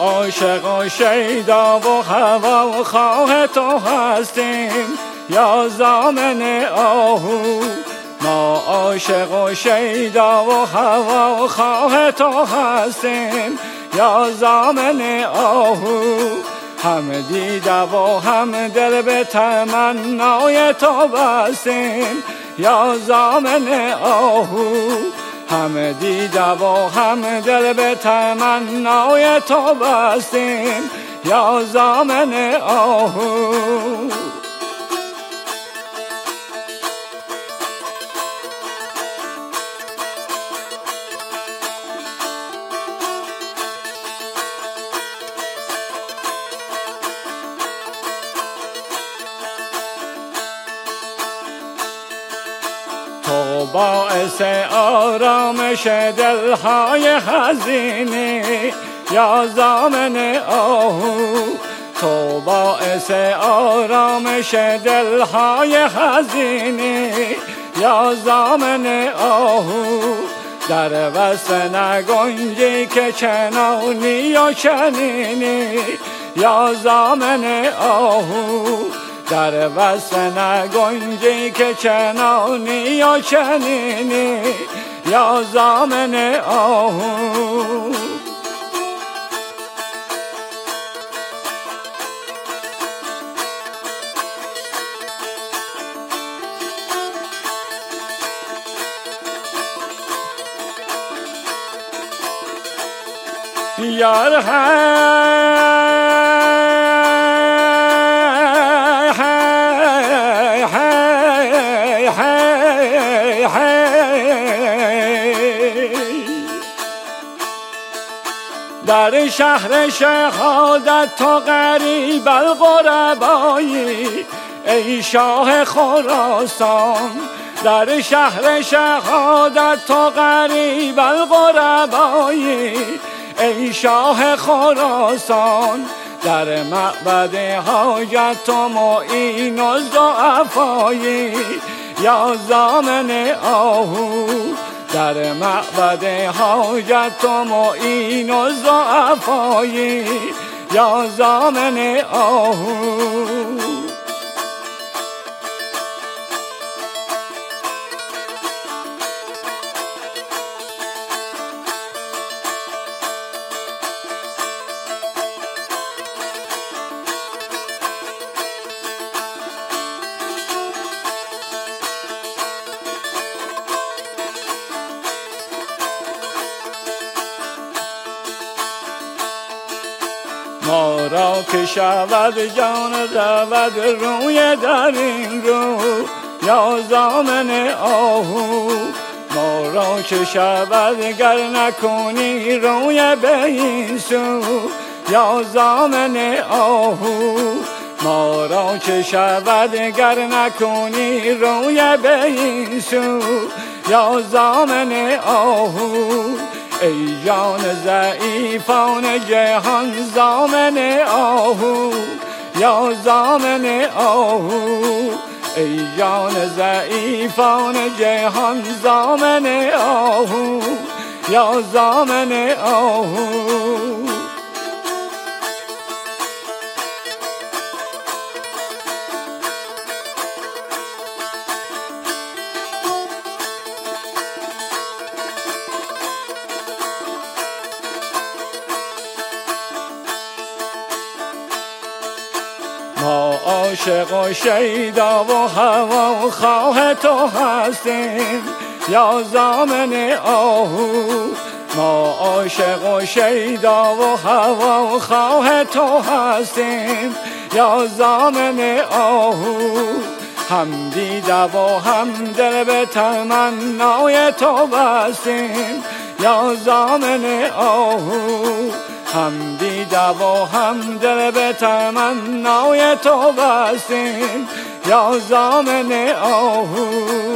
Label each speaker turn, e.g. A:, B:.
A: عاشق و شیدا و هوا خواه تو هستیم یا ضامن آهو. ما عاشق و شیدا و هوا خواه تو هستیم یا ضامن آهو. هم دیده و هم دل به تمنای تو بستیم یا ضامن آهو. هم دیده و هم دل به تمنای تو بستیم یا ضامن آهو. تو باعث آرامش دلهای حزینی یا ضامن آهو. تو باعث آرامش دلهای حزینی یا ضامن آهو. در وصف نگنجی که چنانی و چنینی یا ضامن آهو. در وصف نگنجی که چنانی و چنینی یا ضامن آهو. یار در شهر شهادت تو غریب الغربایی ای شاه خراسان. در شهر شهادت تو غریب الغربایی ای شاه خراسان. در معبد حاجت تو معین و ضعفایی یا ضامن آهو. در معبد حاجت تو معین و ضعفایی یا ضامن آهو. ما را که شود جان رود روی در این رو یا ضامن آهو. ما را که شود گر نکنی روی به این سو یا ضامن آهو. ما را که شود گر نکنی روی به این سو یا ضامن آهو. ای جان ضعیفان جهان ضامن آهو یا ضامن آهو. ای جان ضعیفان جهان ضامن آهو یا ضامن آهو. ما عاشق و شیدا و هوا خواه تو هستیم یا ضامن آهو. ما عاشق و شیدا و هوا خواه تو هستیم یا ضامن آهو. هم دیده و هم دل به تمنای تو بستیم یا ضامن آهو. هم دیده و هم دل به تمنای تو بستیم یا ضامن آهو.